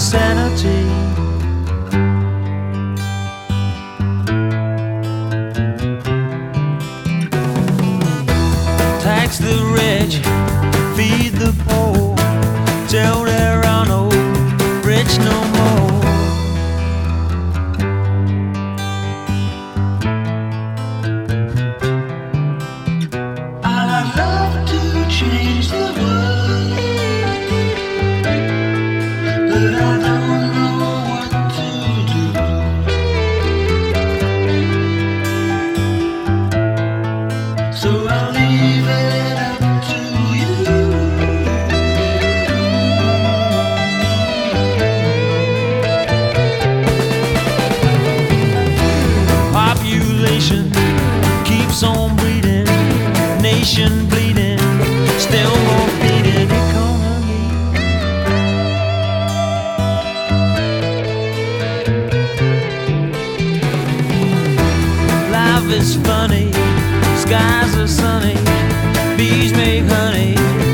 sanity. Tax the rich, feed the poor, till there are no rich no more. I'd love to change the world, but I don't know what to do. So I'll leave it up to you. Population keeps on breeding, nation bleeding, still more bleeding economy. Life is funny, skies are sunny, bees make honey.